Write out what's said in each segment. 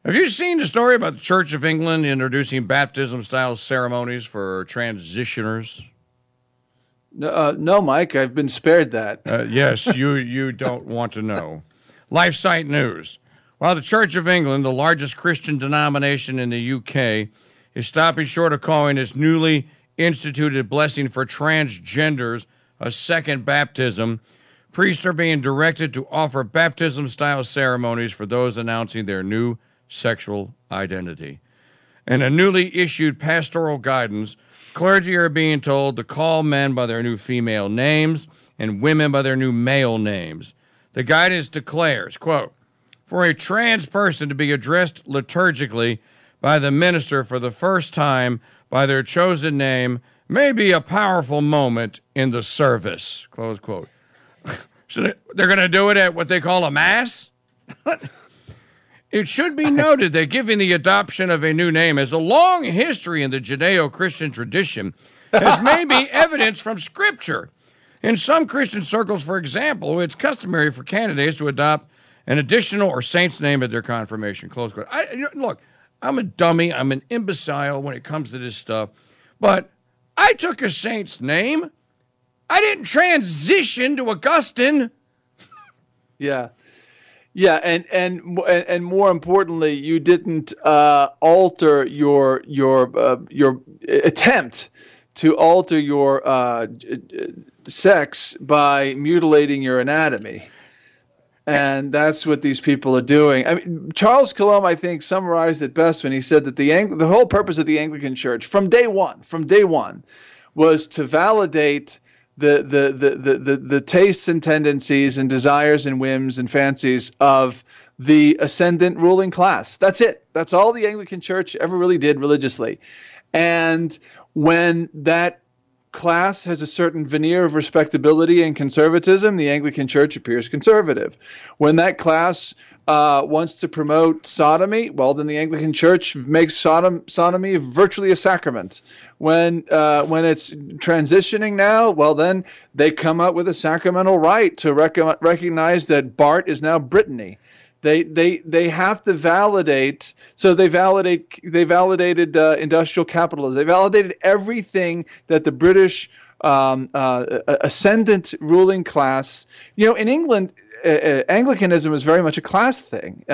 Have you seen the story about the Church of England introducing baptism-style ceremonies for transitioners? No, Mike, I've been spared that. Yes, you don't want to know. LifeSite News. While the Church of England, the largest Christian denomination in the UK, is stopping short of calling its newly instituted blessing for transgenders a second baptism, priests are being directed to offer baptism-style ceremonies for those announcing their new sexual identity. In a newly issued pastoral guidance, clergy are being told to call men by their new female names and women by their new male names. The guidance declares, quote, for a trans person to be addressed liturgically by the minister for the first time by their chosen name may be a powerful moment in the service, close quote. So they're going to do it at what they call a mass? It should be noted that giving the adoption of a new name has a long history in the Judeo-Christian tradition, as may be evidence from Scripture. In some Christian circles, for example, it's customary for candidates to adopt an additional or saint's name at their confirmation, close quote. Look, I'm a dummy, I'm an imbecile when it comes to this stuff, but I took a saint's name. I didn't transition to Augustine. Yeah. Yeah, and more importantly, you didn't alter your attempt to alter your sex by mutilating your anatomy, and that's what these people are doing. I mean, Charles Colomb, I think, summarized it best when he said that the whole purpose of the Anglican Church from day one, was to validate the tastes and tendencies and desires and whims and fancies of the ascendant ruling class. That's it. That's all the Anglican Church ever really did religiously. And when that class has a certain veneer of respectability and conservatism, the Anglican Church appears conservative. When that class wants to promote sodomy, well, then the Anglican Church makes sodomy virtually a sacrament. When it's transitioning now, well, then they come up with a sacramental rite to recognize that Bart is now Brittany. They have to validate. So they validated industrial capitalism. They validated everything that the British ascendant ruling class. In England, Anglicanism was very much a class thing.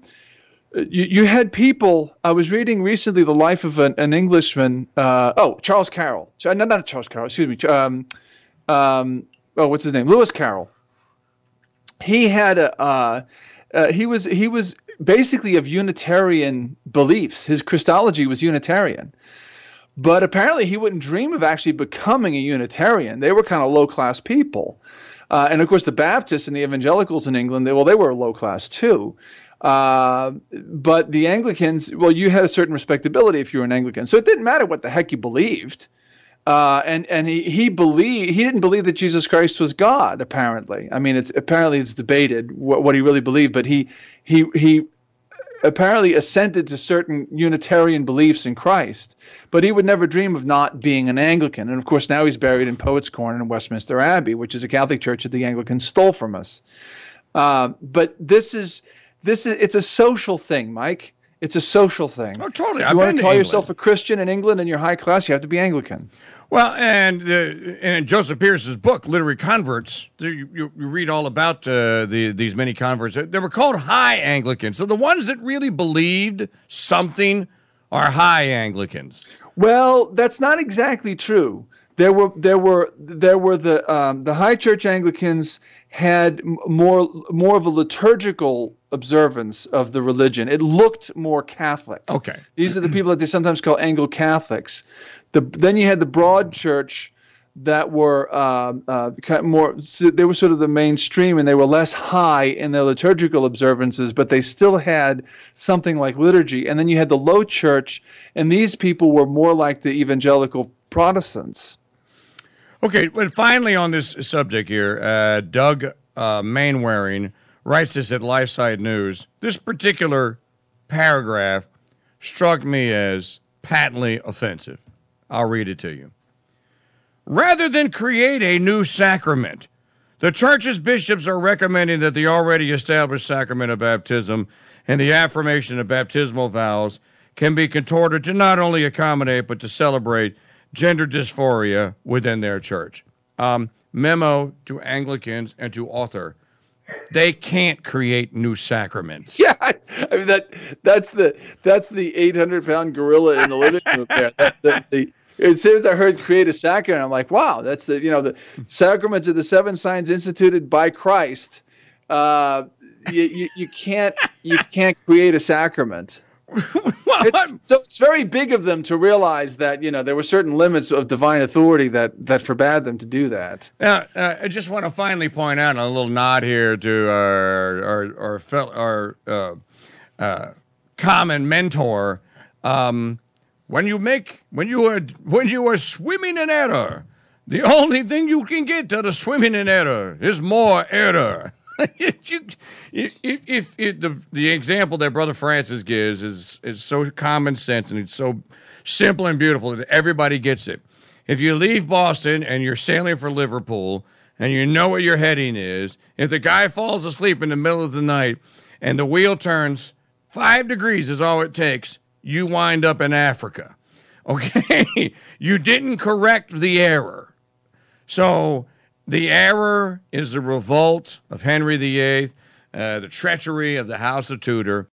You had people. I was reading recently the life of an Englishman. Charles Carroll. Not Charles Carroll. Excuse me. What's his name? Lewis Carroll. He had he was basically of Unitarian beliefs. His Christology was Unitarian. But apparently he wouldn't dream of actually becoming a Unitarian. They were kind of low-class people. And, of course, the Baptists and the evangelicals in England, they were low-class too. But the Anglicans, you had a certain respectability if you were an Anglican. So it didn't matter what the heck you believed. And he didn't believe that Jesus Christ was God, apparently. I mean, it's debated what he really believed, but he apparently assented to certain Unitarian beliefs in Christ, but he would never dream of not being an Anglican. And of course, now he's buried in Poets' Corner in Westminster Abbey, which is a Catholic church that the Anglicans stole from us. But it's a social thing, Mike. It's a social thing. Oh, totally. If you want to call yourself a Christian in England and you're high class, you have to be Anglican. Well, and in Joseph Pierce's book, Literary Converts, you read all about these many converts. They were called high Anglicans. So the ones that really believed something are high Anglicans. Well, that's not exactly true. There were the high church Anglicans had more of a liturgical observance of the religion. It looked more Catholic. Okay. These are the people that they sometimes call Anglo-Catholics. Then you had the broad church that were more. So they were sort of the mainstream, and they were less high in their liturgical observances, but they still had something like liturgy. And then you had the low church, and these people were more like the evangelical Protestants. Okay, but finally on this subject here, Doug Mainwaring writes this at LifeSite News. This particular paragraph struck me as patently offensive. I'll read it to you. Rather than create a new sacrament, the church's bishops are recommending that the already established sacrament of baptism and the affirmation of baptismal vows can be contorted to not only accommodate but to celebrate gender dysphoria within their church. Memo to Anglicans and to author. They can't create new sacraments. Yeah, I mean that's the 800-pound gorilla in the living room there. As soon as I heard create a sacrament, I'm like, wow, that's the sacraments of the 7 signs instituted by Christ. You can't create a sacrament. So it's very big of them to realize that there were certain limits of divine authority that forbade them to do that. Now, I just want to finally point out a little nod here to our common mentor. When you are swimming in error, the only thing you can get out of swimming in error is more error. If the example that Brother Francis gives is so common sense and it's so simple and beautiful that everybody gets it. If you leave Boston and you're sailing for Liverpool and you know where your heading is, if the guy falls asleep in the middle of the night and the wheel turns 5 degrees is all it takes, you wind up in Africa. Okay? You didn't correct the error. So the error is the revolt of Henry VIII, the treachery of the House of Tudor.